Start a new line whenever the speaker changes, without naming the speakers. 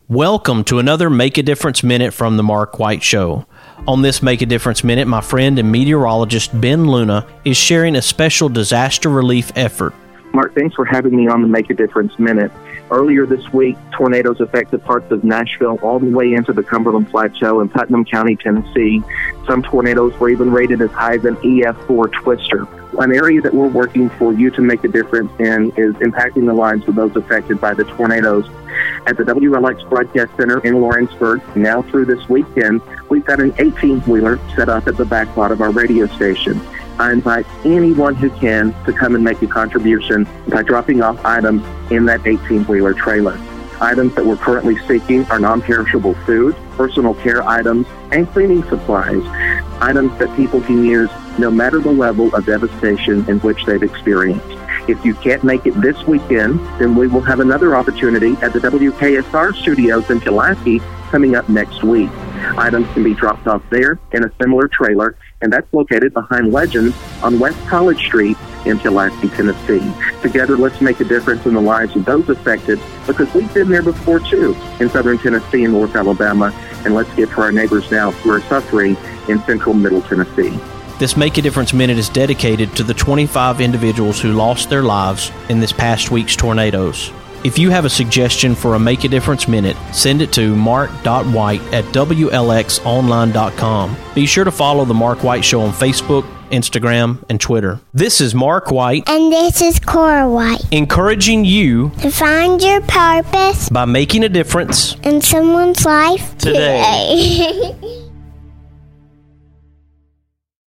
Welcome to another Make a Difference Minute from the Mark White Show. On this Make a Difference Minute, my friend and meteorologist Ben Luna is sharing a special disaster relief effort.
Mark, thanks for having me on the Make a Difference Minute. Earlier this week, tornadoes affected parts of Nashville all the way into the Cumberland Plateau and Putnam County, Tennessee. Some tornadoes were even rated as high as an EF4 twister. An area that we're working for you to make a difference in is impacting the lives of those affected by the tornadoes. At the WLX Broadcast Center in Lawrenceburg, now through this weekend, we've got an 18-wheeler set up at the back lot of our radio station. I invite anyone who can to come and make a contribution by dropping off items in that 18-wheeler trailer. Items that we're currently seeking are non-perishable food, personal care items, and cleaning supplies. Items that people can use no matter the level of devastation in which they've experienced. If you can't make it this weekend, then we will have another opportunity at the WKSR studios in Pulaski coming up next week. Items can be dropped off there in a similar trailer, and that's located behind Legends on West College Street in Pulaski, Tennessee. Together, let's make a difference in the lives of those affected, because we've been there before, too, in southern Tennessee and North Alabama, and let's give to our neighbors now who are suffering in central Middle Tennessee.
This Make a Difference Minute is dedicated to the 25 individuals who lost their lives in this past week's tornadoes. If you have a suggestion for a Make a Difference Minute, send it to mark.white@wlxonline.com. Be sure to follow The Mark White Show on Facebook, Instagram, and Twitter. This is Mark White.
And this is Cora White.
Encouraging you
to find your purpose
by making a difference
in someone's life
today.